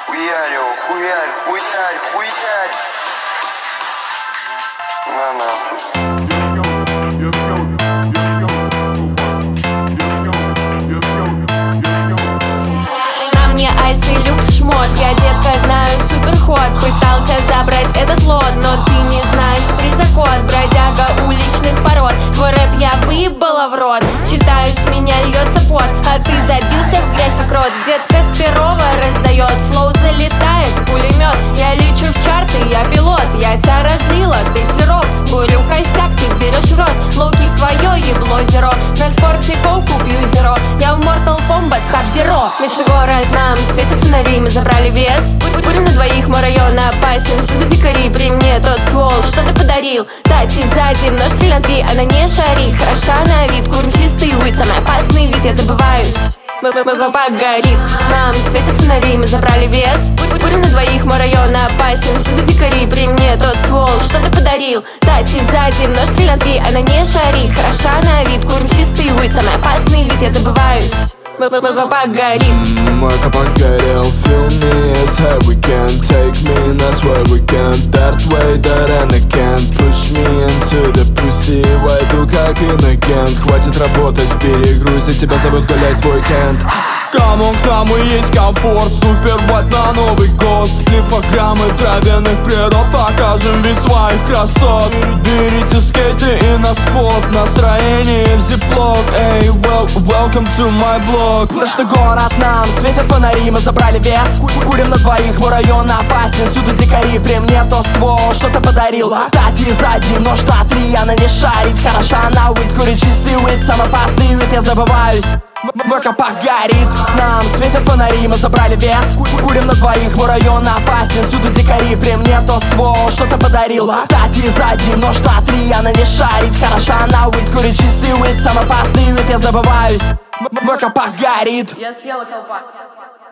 Хуярил, хуярь, хуярь, хуярь. На нахуй. На мне айс и люкс шмот. Я, детка, знаю суперход. Пытался забрать этот лот, но ты не знаешь призакон. Бродяга уличных пород. Твой рэп я выебала в рот. Читаю, с меня льется пот, а ты забился в грязь как рот. Детка с Перова раздает, флоу залетает, пулемет. Я лечу в чарты, я пилот. Я тебя разлила, ты сироп. Курю косяк, ты берешь в рот. Лоуки в твое ебло зеро. На спорте коуку пью зеро. Я в Mortal Kombat Sub-Zero. Ночной город, нам светят фонари, мы забрали вес. Курим на двоих, мой район опасен. Всюду дикари, при мне тот ствол, что ты подарил. Тати сзади, множитель на 3, она не шарит. Хороша на вид, курим чистый уит. Самый опасный вид, я забываюсь. Мой колпак горит, нам светят фонари, мы забрали вес. Курим на двоих, мой район опасен. Всюду дикари, при мне тот ствол, что ты подарил. Тати сзади, множитель на 3, она не шарит. Хороша на вид, курим чистый уит. Самый опасный вид, я забываюсь. Мой колпак горит. Мой колпак сгорел, feel me as heavy can't take me, and that's where we can't. That way that and I can't push me into the pussy. Войду как иногент, хватит работать в перегрузе, тебя зовут гулять твой кент. Камон, к нам и есть комфорт, супер бат на Новый год. Сплифограммы травяных природ, покажем вид своих красот. Берите скейты и на спорт, настроение в зиплок. Эй, welcome to my blog. Ночной город, нам светят фонари, мы забрали вес. Курим на двоих, мой район опасен. Всюду дикари, при мне тот ствол, что ты подарил. Тати сзади, нож на 3, она не шарит. Хороша на уит, курит чистый уит. Самый опасный вид, я забываюсь. Мой колпак горит, нам светят фонари, мы забрали вес. Курим на двоих, мой район опасен. Всюду дикари, при мне тот ствол, что ты подарил. Тати сзади, нож на 3, она не шарит. Хороша на уит, курит чистый уит. Самый опасный вид, я забываюсь. Мой колпак горит. Я съела колпак.